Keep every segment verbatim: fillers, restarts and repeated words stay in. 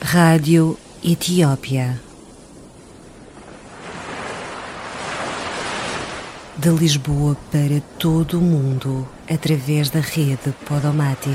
Rádio Etiópia. De Lisboa para todo o mundo, através da rede Podomatic.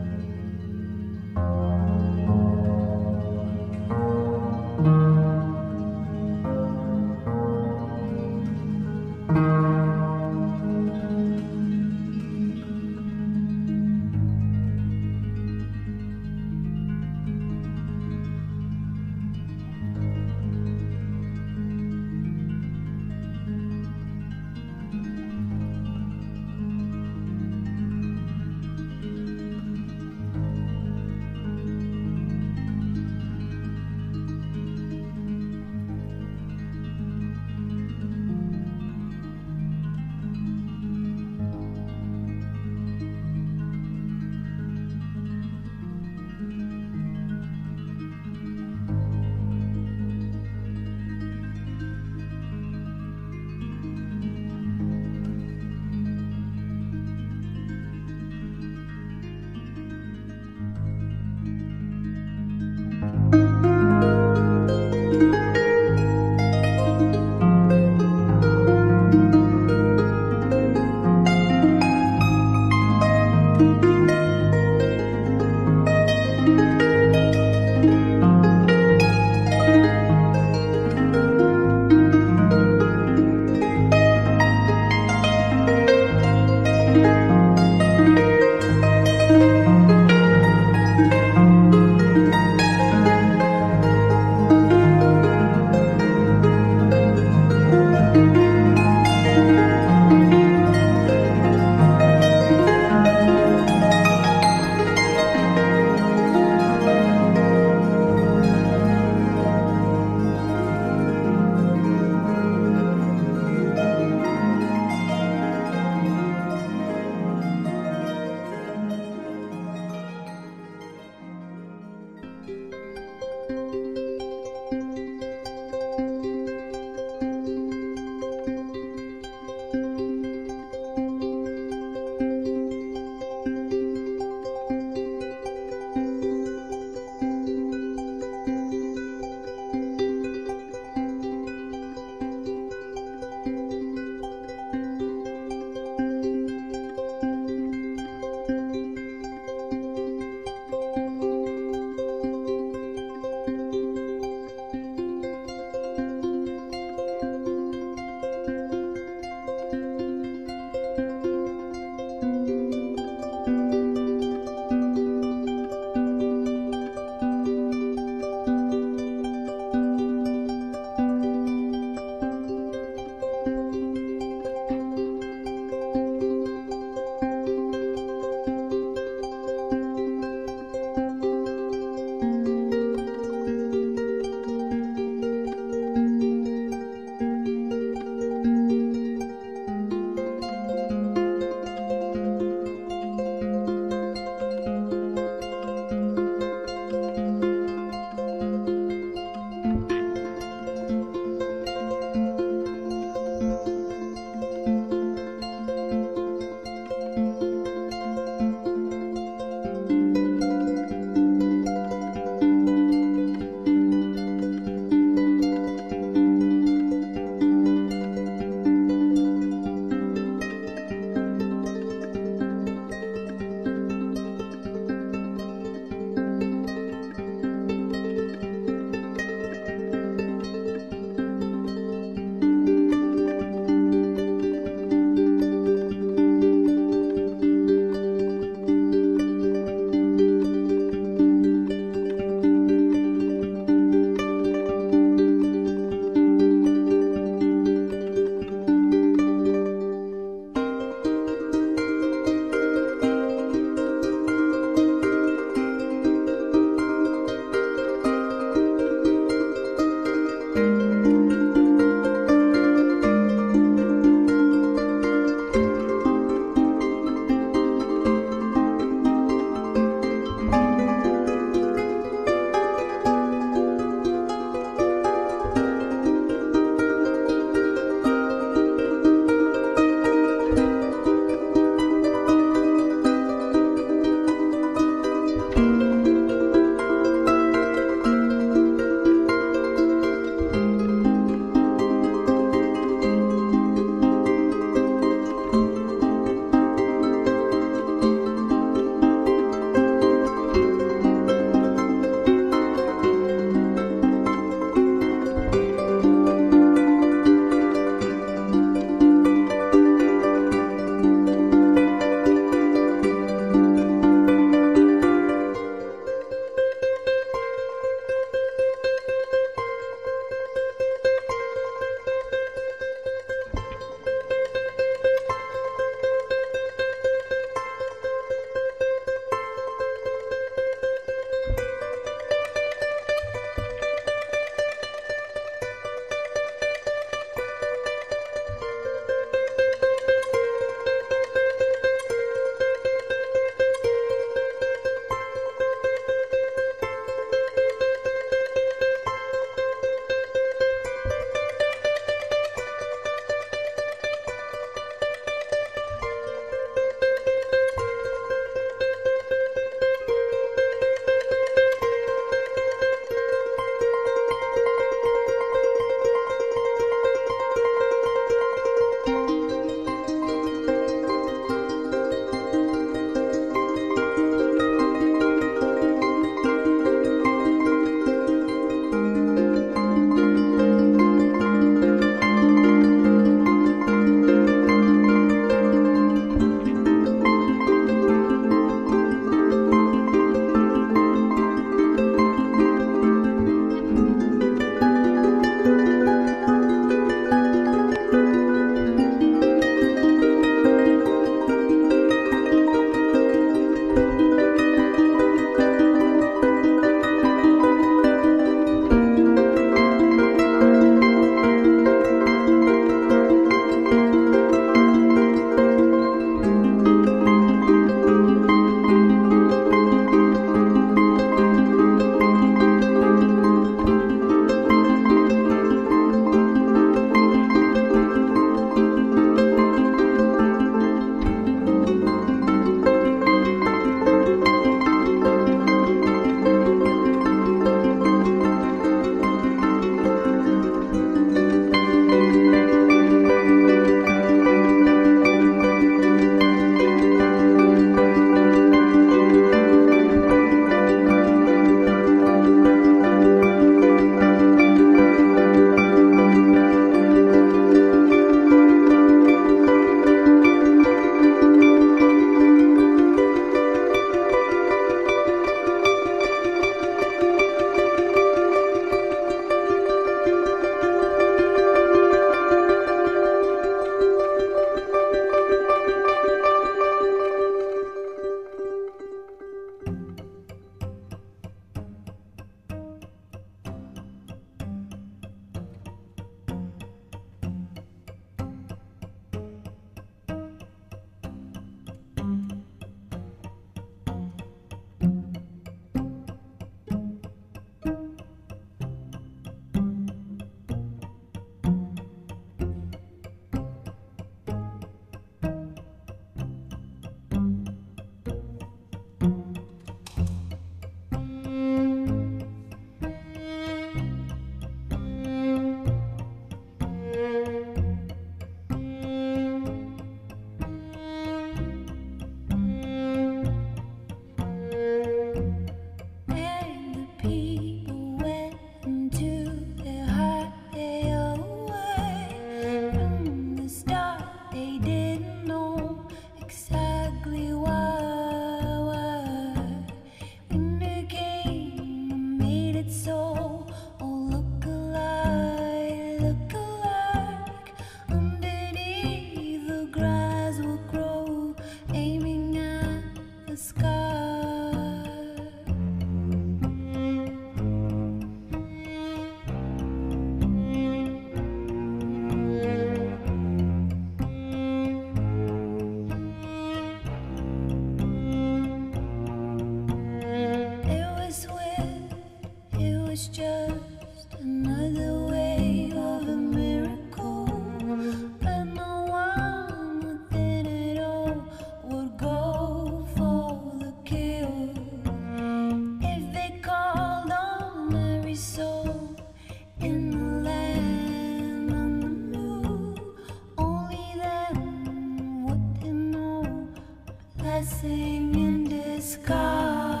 blessing in disguise.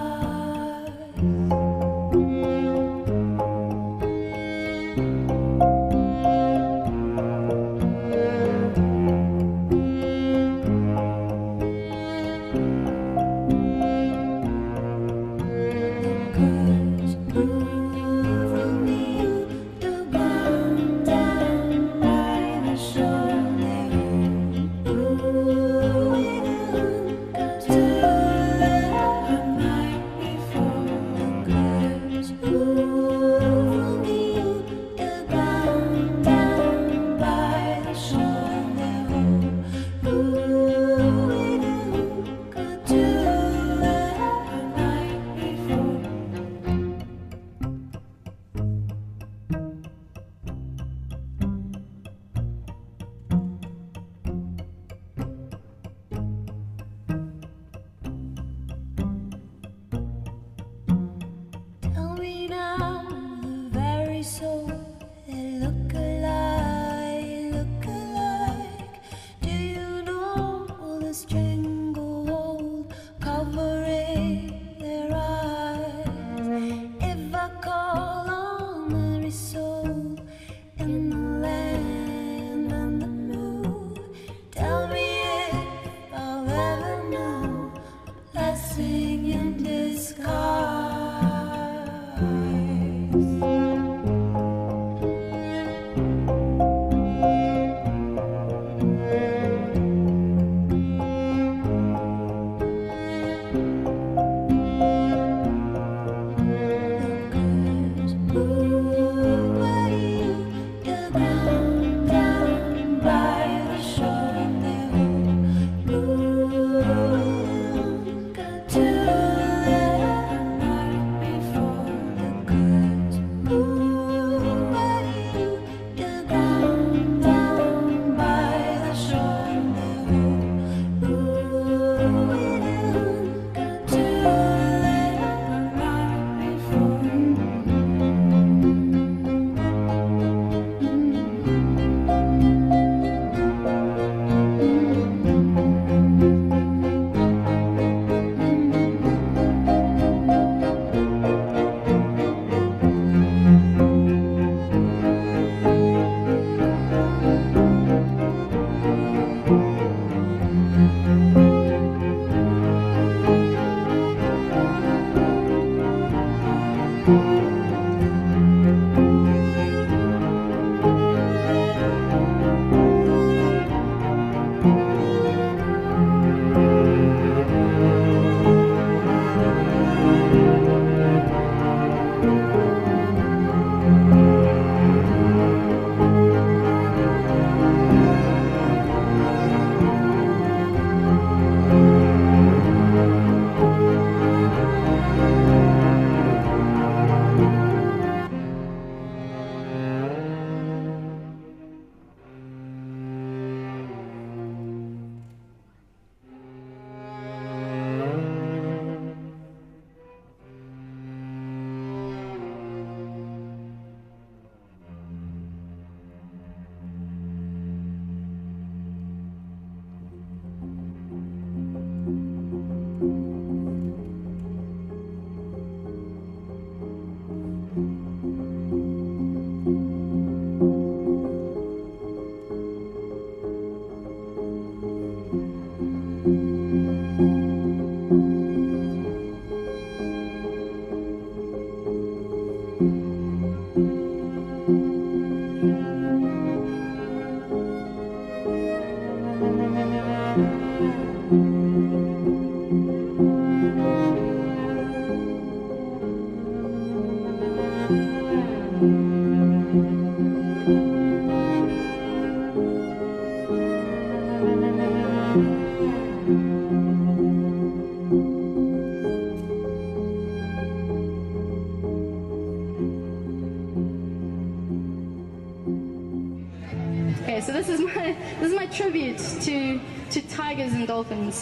Okay, so this is my this is my tribute to to tigers and dolphins.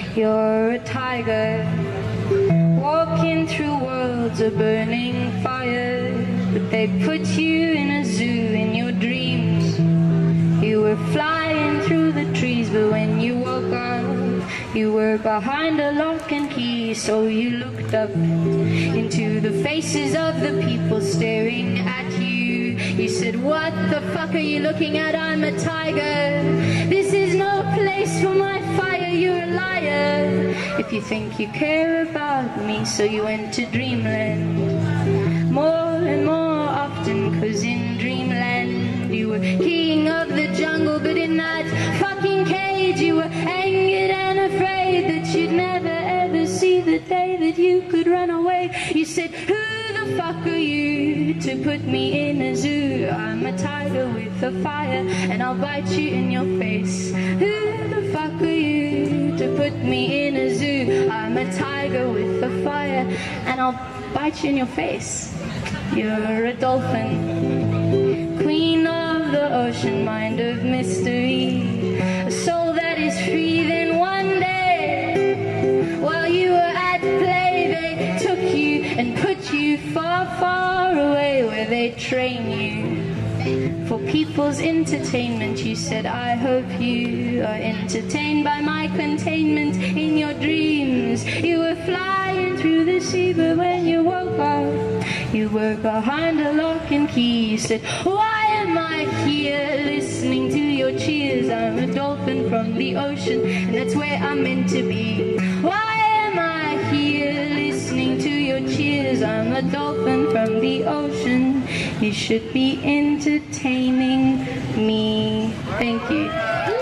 You're a tiger, walking through worlds of burning fire. But they put you in a zoo in your dreams. You were flying through the trees, but when you woke up, you were behind a lock and key. So you looked up into the faces of the people staring at you. You said, what the fuck are you looking at? I'm a tiger. This is no place for my fire. You're a liar. If you think you care about me, so you went to dreamland more and more often, cause in dreamland you were king of the jungle, but in that fucking cage you were angered and afraid that you'd never ever see the day that you could run away. You said, who the fuck are you to put me in a zoo? I'm a tiger with a fire and I'll bite you in your face. Who the fuck are you to put me in a zoo? I'm a tiger with a fire and I'll bite you in your face. You're a dolphin, queen of the ocean, mind of mystery, a soul that is free. Then one day, while you were at play, they took you and put you far, far away, where they train you for people's entertainment. You said, I hope you are entertained by my containment in your dreams. You were flying through the sea, but when you woke up, you were behind a lock and key. You said, why am I here listening to your cheers? I'm a dolphin from the ocean, and that's where I'm meant to be. Why am I here listening to your cheers? I'm a dolphin from the ocean. You should be entertaining me. Thank you.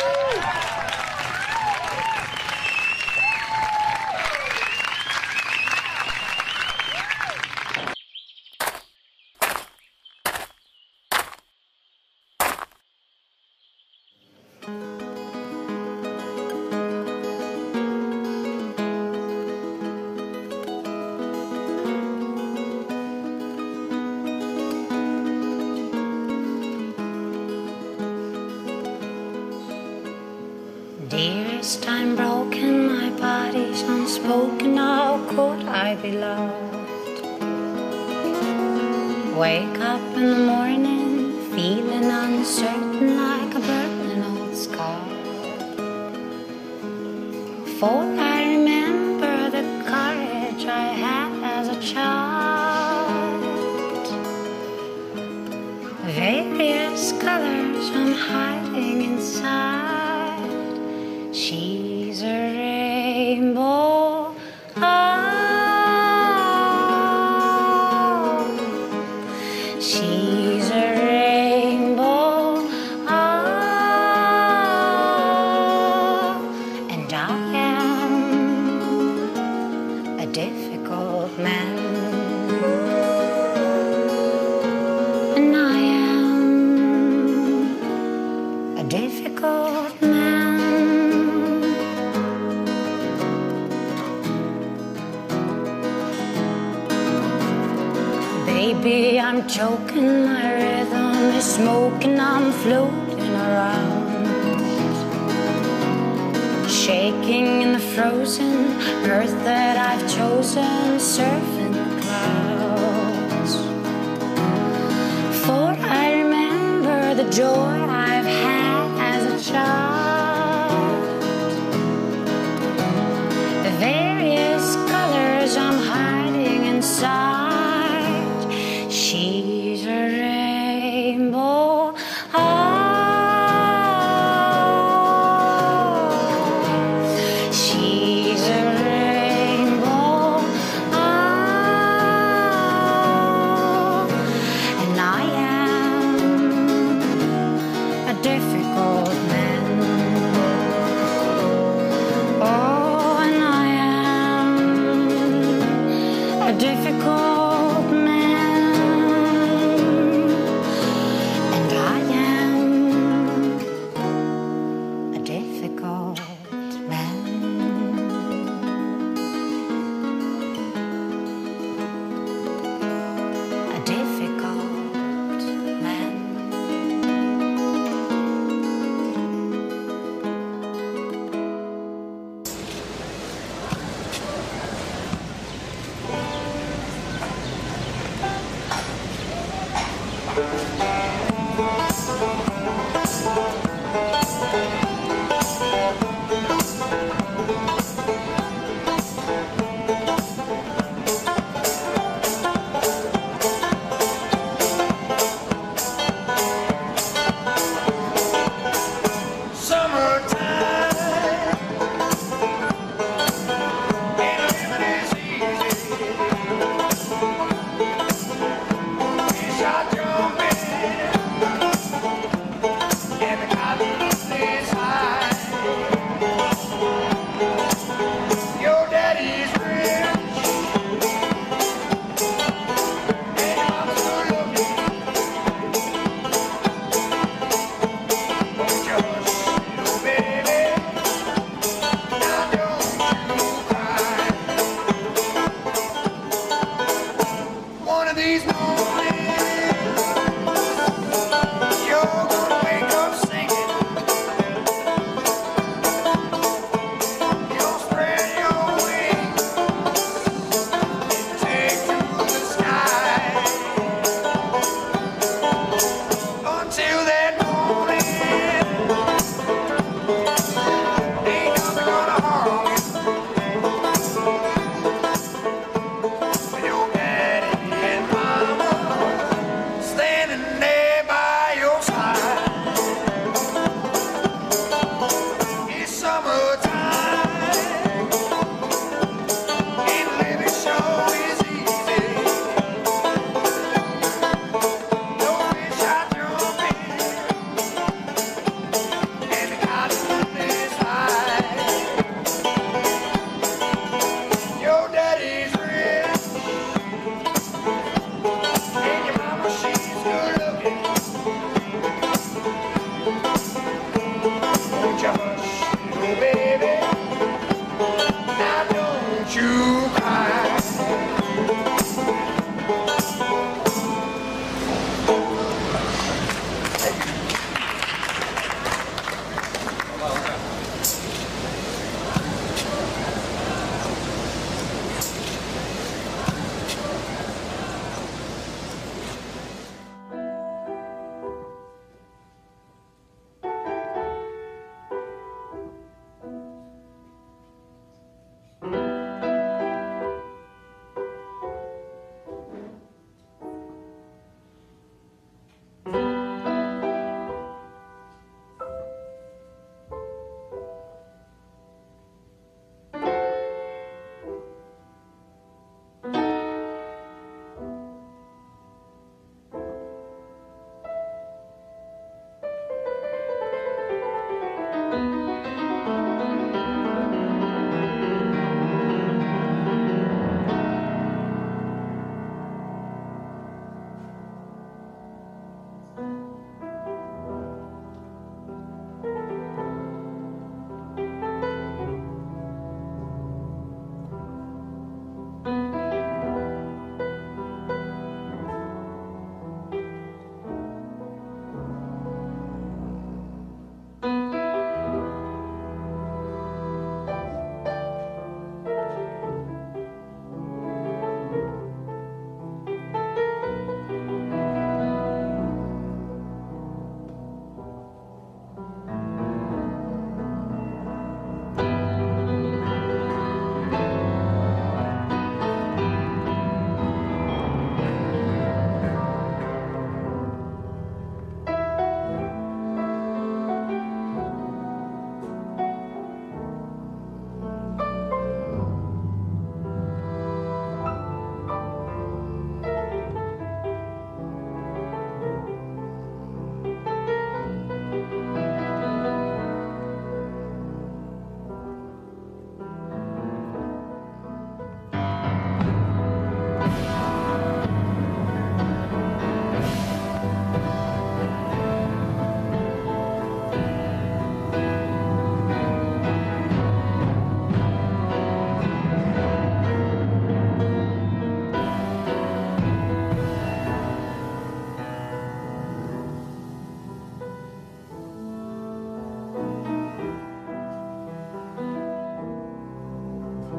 Dearest, I'm broken, my body's unspoken. How could I be loved? Wake up in the morning, feeling uncertain, like a burning old scar. For I remember the courage I had as a child. Various colors I'm hiding inside. She's a rainbow, oh, she's a rainbow, oh, and I am a difficult man, and I am a difficult man. Baby, I'm choking, my rhythm is smoking, I'm floating around, shaking in the frozen earth that I've chosen, surfing the clouds. For I remember the joy I've had as a child. The various colors I'm hiding inside. She's a rainbow, oh, she's a rainbow, oh, and I am a difficult man.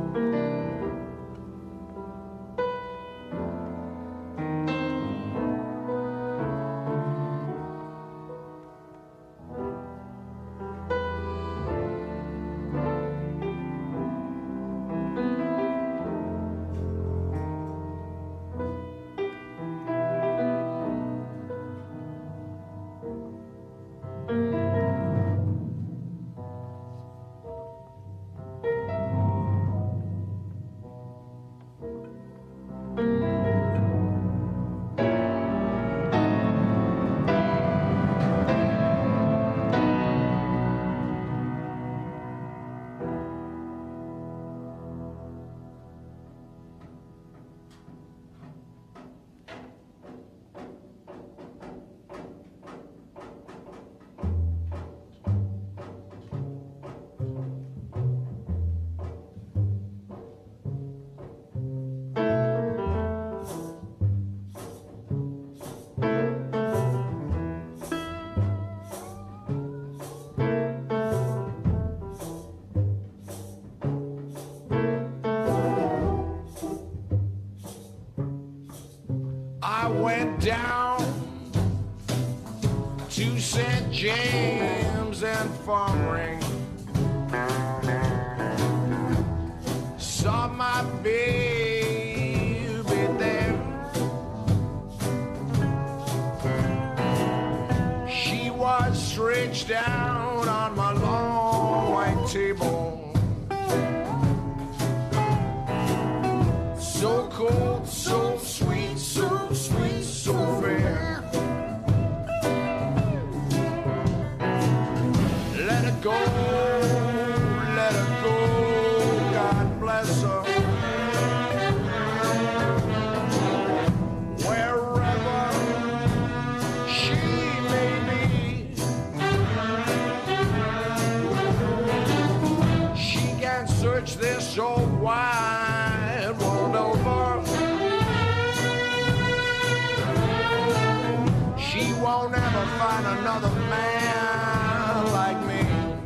Went down to Saint James and Farmering, saw my baby there. She was stretched out on my long white table, so cold, so sweet, so sweet, so fair. Let her go, let her go, God bless her. Wherever she may be, she can search this old wide world over. She won't ever find another man like me.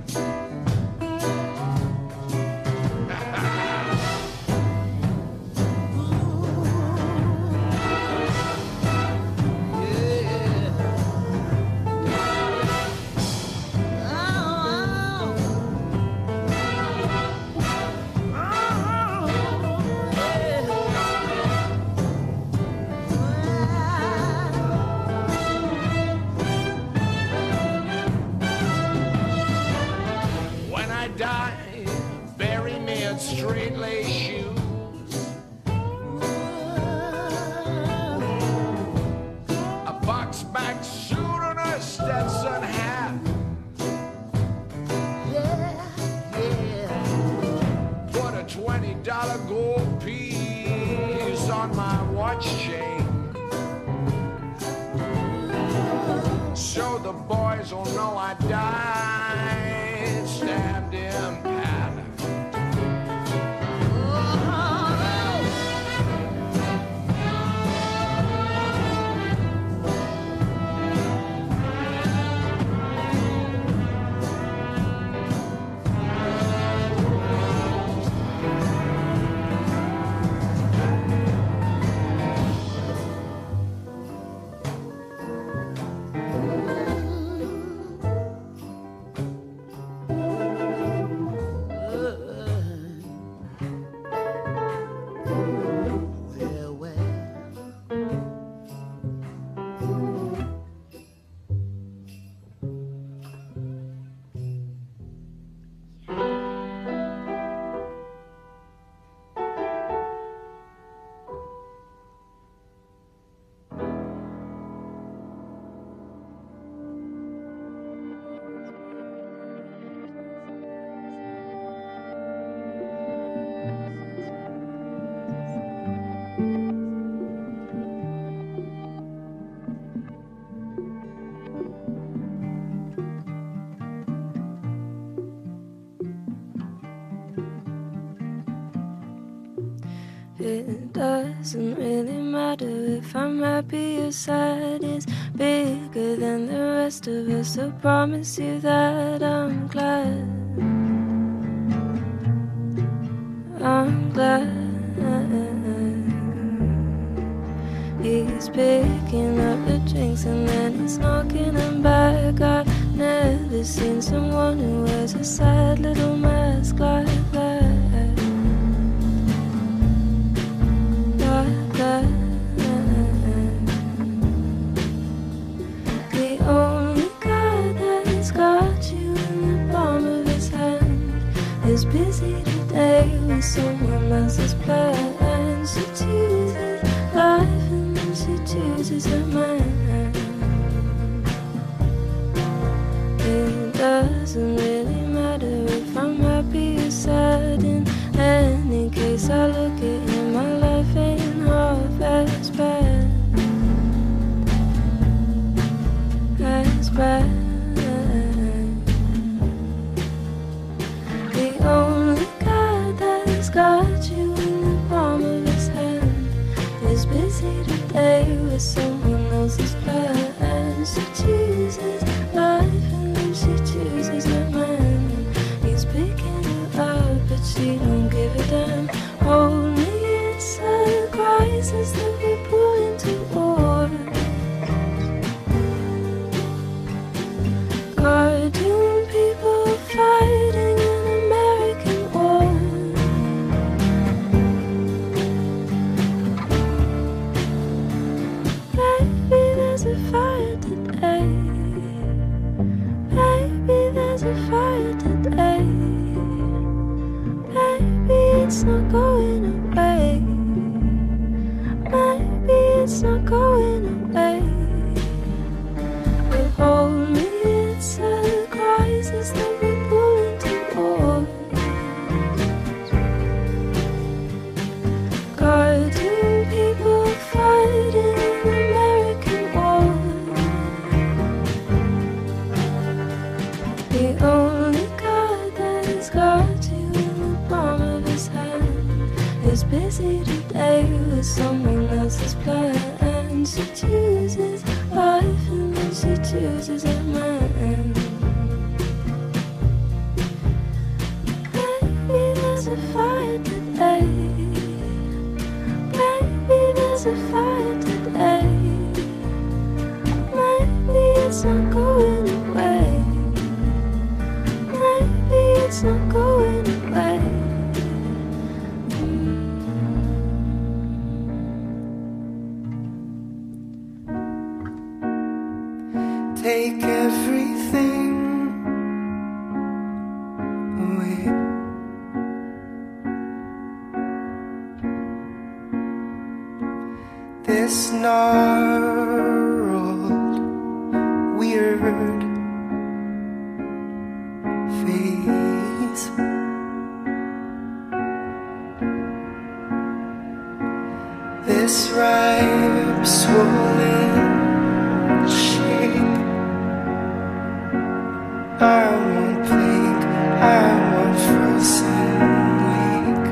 Die, bury me in straight lace shoes, a box-back suit and a Stetson hat. Yeah, yeah. Put a twenty dollar gold piece on my watch chain, so the boys will know I died stabbed in pattern. It doesn't really matter if I'm happy or sad. It's bigger than the rest of us, so promise you that I'm glad. I'm glad. He's picking up the drinks and then he's knocking them back. I've never seen someone who wears a sad little mask like that. Like that. The only guy that's got you in the palm of his hand is busy today with someone else's plans. She chooses life and then she chooses a man. It doesn't really matter if I'm happy or sad. In any case I look at him, my life ain't half as bad. As bad. The only guy that's got you in the palm of his hand is busy today with someone else's plans. She chooses life and then she chooses a man. He's picking her up but she don't give a damn. Hold me, it's a crisis that we pull into war. Cartoon people fighting an American war. Baby, there's a fire today. Baby, there's a fire today. Baby, it's not going away. Maybe it's not going away. But hold me, it's a crisis that we pull into war. Cartoon people fighting an American war. The only guy that has got you in the palm of his hand is busy today with someone else's plan. She chooses life and then she chooses a man. Baby, there's a fire today. Baby, there's a fire today. Maybe it's not going away. Maybe it's not going away. Take everything away. This gnarled, weird face. This ripe, swollen shape. I want plague, I want frozen lake.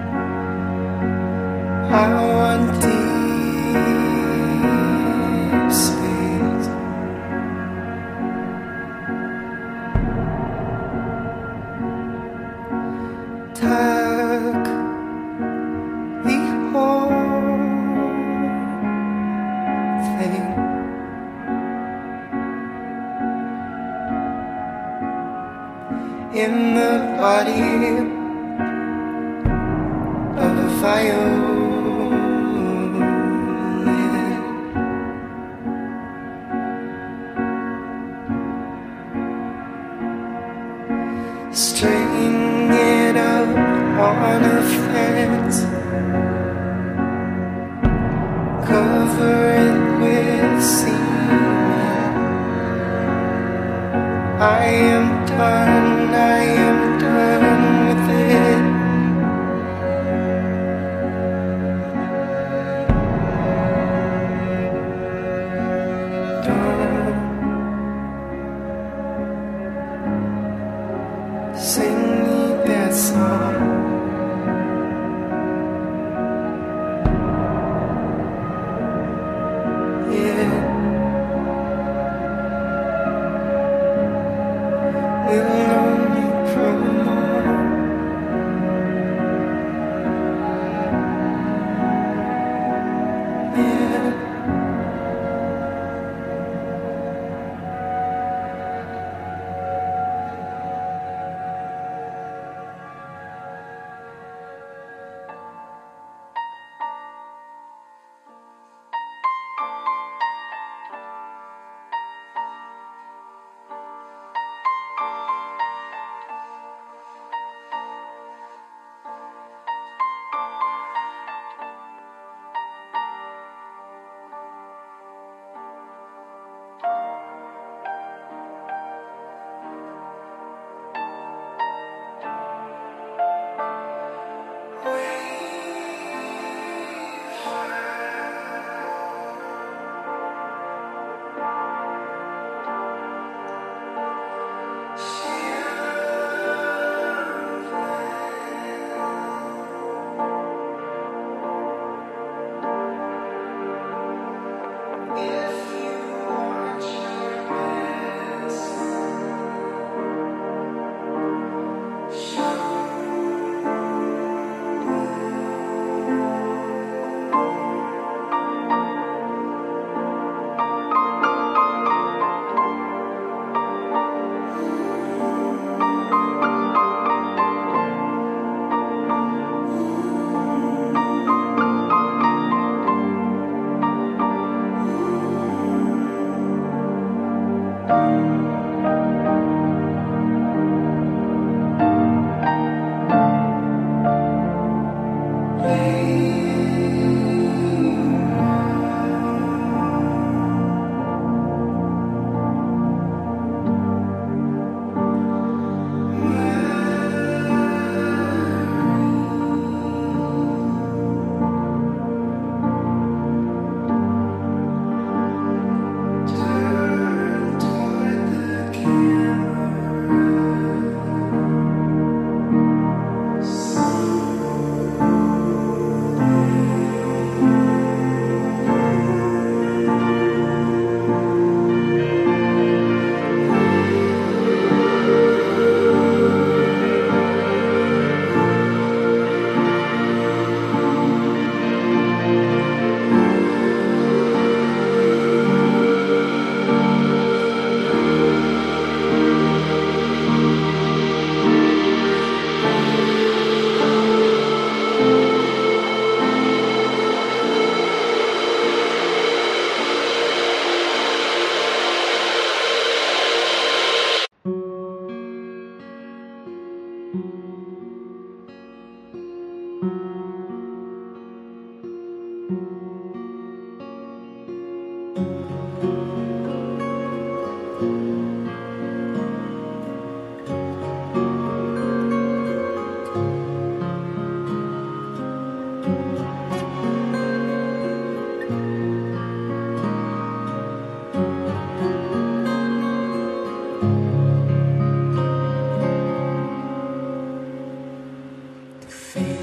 I want deep space. Tuck the whole thing. In the body of a violin, string it up on a fence, cover it with cement. I am done, I am done with it. Don't sing me that song. Yeah. We'll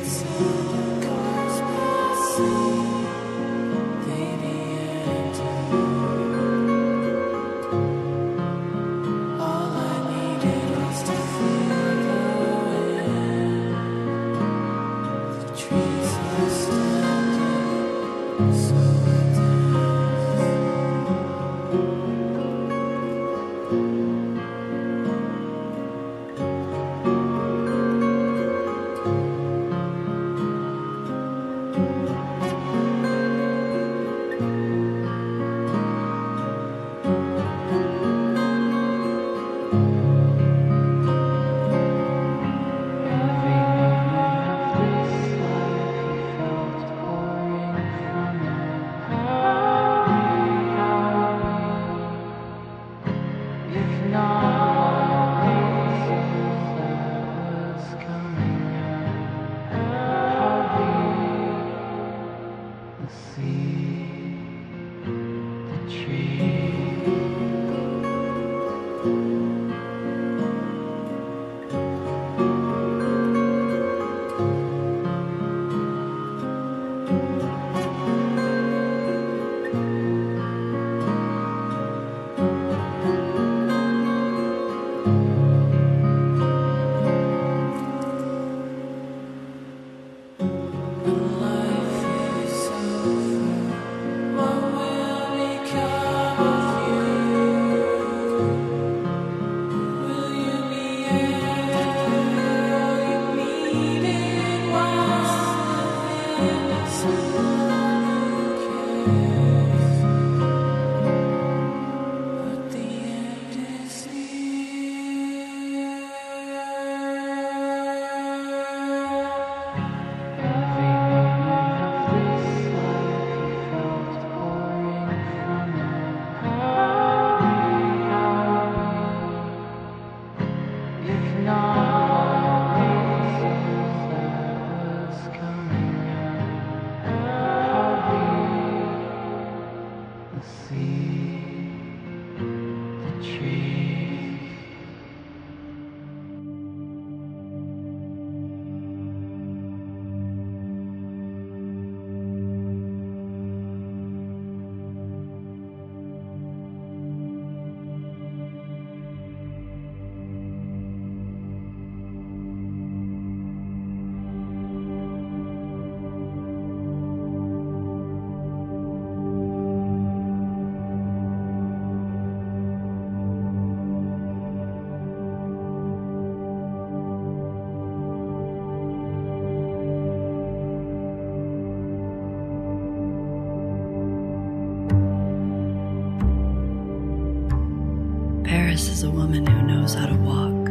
Paris is a woman who knows how to walk.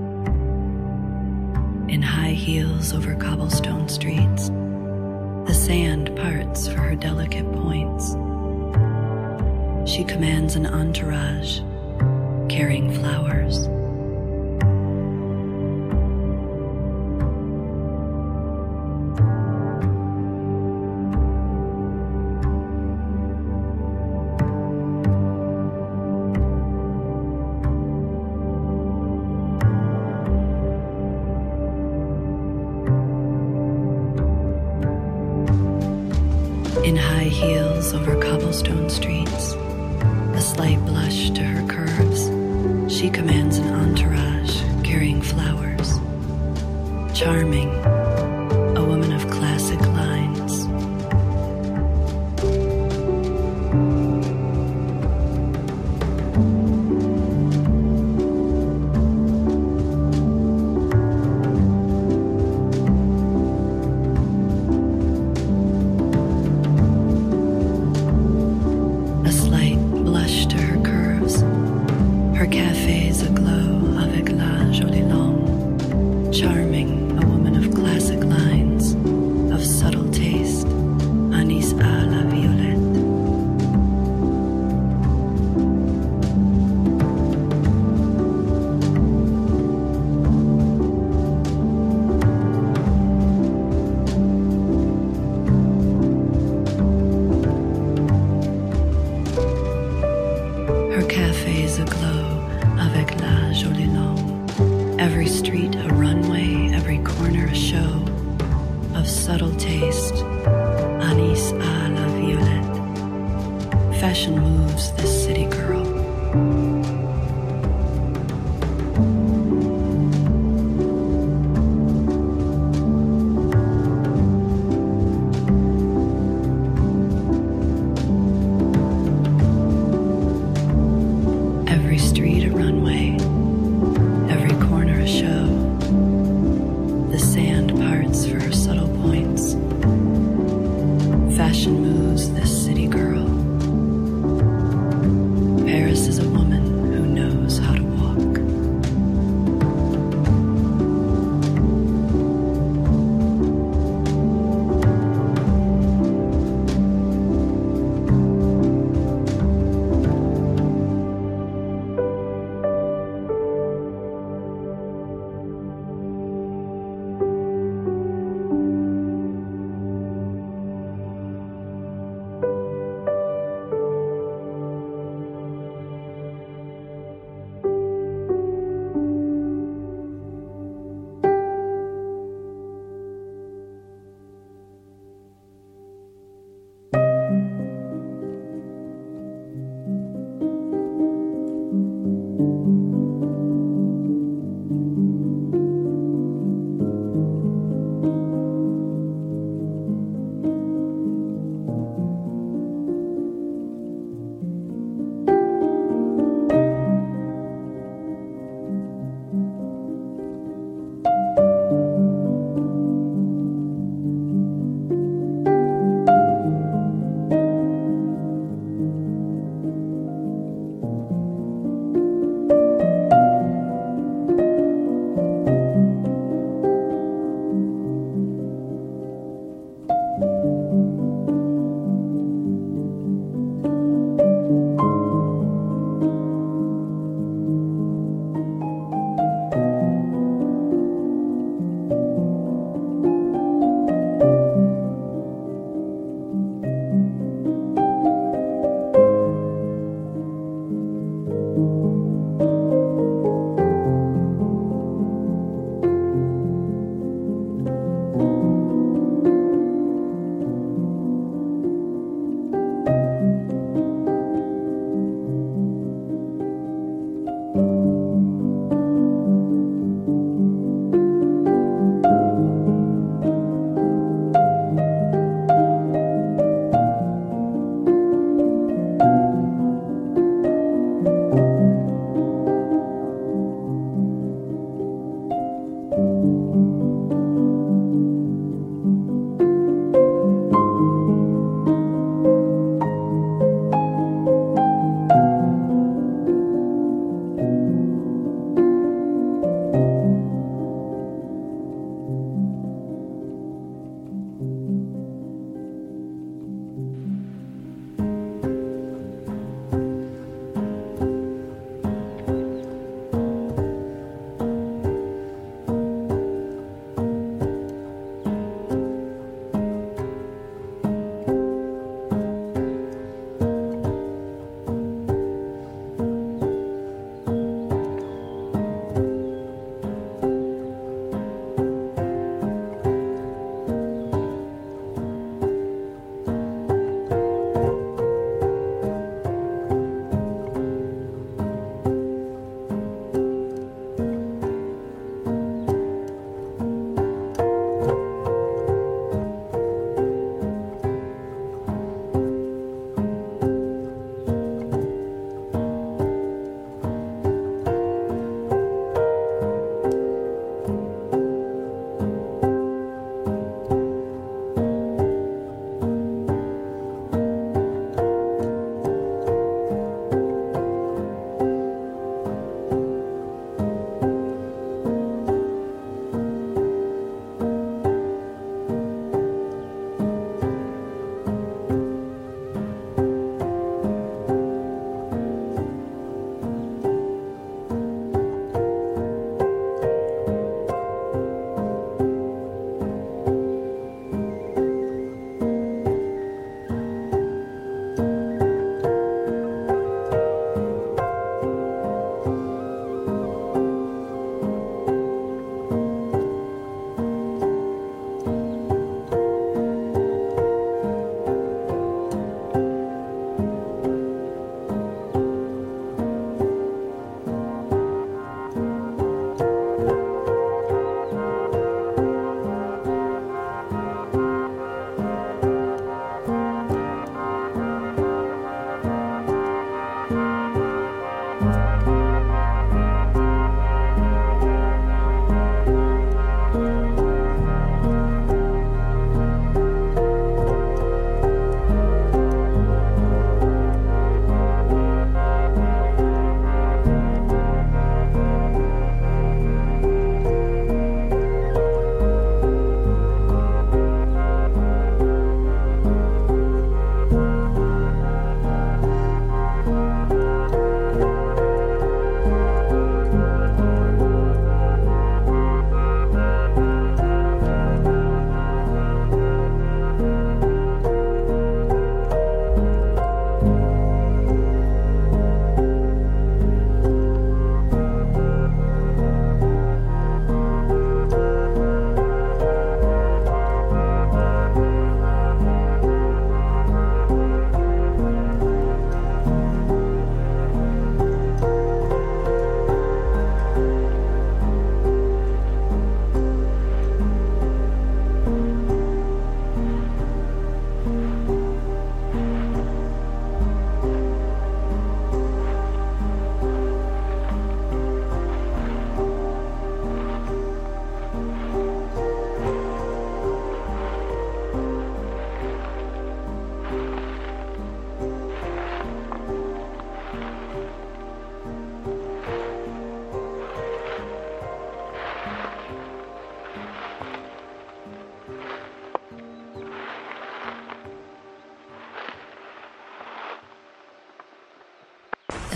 In high heels over cobblestone streets, the sand parts for her delicate points. She commands an entourage, carrying flowers. In high heels over cobblestone streets, a slight blush to her curves, she commands an entourage carrying flowers. Charming, a woman of classic lines. A slight blush to her curves, her cafe's aglow avec la jolie langue. Charming, a woman of classic subtle taste, anis à la violette. Fashion moves this city girl. Every street a runway, every corner a show. The sand parts for her subtle points. Fashion moves this city girl.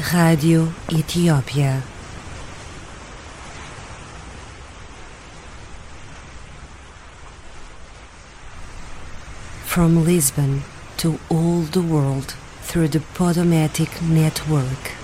Rádio Etiópia. From Lisbon to all the world through the Podomatic network.